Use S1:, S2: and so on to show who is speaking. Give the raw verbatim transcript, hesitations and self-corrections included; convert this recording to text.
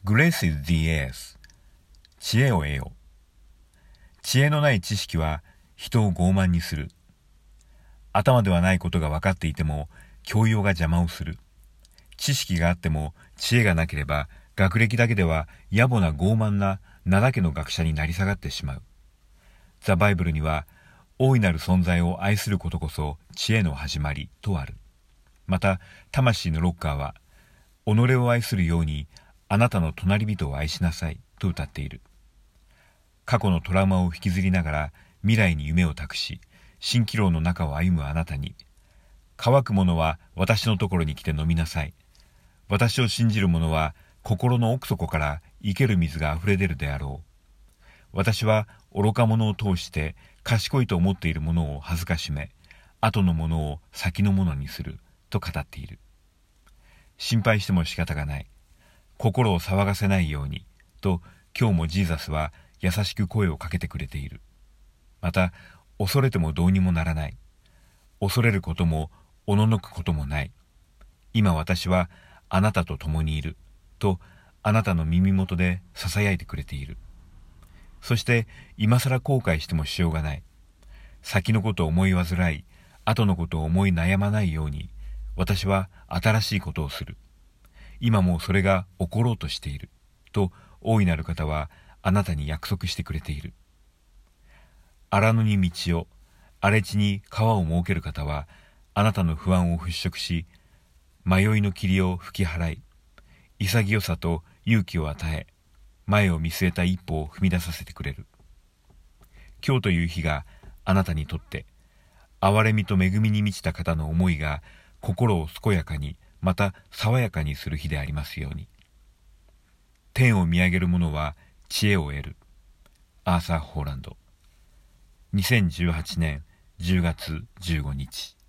S1: Grace is the ace. 知恵を得よ。知恵のない知識は人を傲慢にする。頭ではないことが分かっていても教養が邪魔をする。知識があっても知恵がなければ学歴だけでは野暮な傲慢な名だけの学者になり下がってしまう。ザ・バイブルには大いなる存在を愛することこそ知恵の始まりとある。また魂のロッカーは己を愛するようにあなたの隣人を愛しなさいと歌っている。過去のトラウマを引きずりながら未来に夢を託し、蜃気楼の中を歩むあなたに、乾く者は私のところに来て飲みなさい。私を信じる者は心の奥底から生ける水があふれ出るであろう。私は愚か者を通して賢いと思っている者を恥ずかしめ、後の者を先の者にすると語っている。心配しても仕方がない。心を騒がせないようにと今日もジーザスは優しく声をかけてくれている。また恐れてもどうにもならない。恐れることもおののくこともない。今私はあなたと共にいるとあなたの耳元でささやいてくれている。そして今さら後悔してもしようがない。先のことを思い煩い、後のことを思い悩まないように私は新しいことをする。今もそれが起ころうとしていると大いなる方はあなたに約束してくれている。荒野に道を、荒れ地に川を設ける方はあなたの不安を払拭し、迷いの霧を吹き払い、潔さと勇気を与え、前を見据えた一歩を踏み出させてくれる。今日という日があなたにとって憐れみと恵みに満ちた方の思いが心を健やかにまた爽やかにする日でありますように。天を見上げる者は知恵を得る。アーサー・ホーランド。にせんじゅうはちねんじゅうがつじゅうごにち。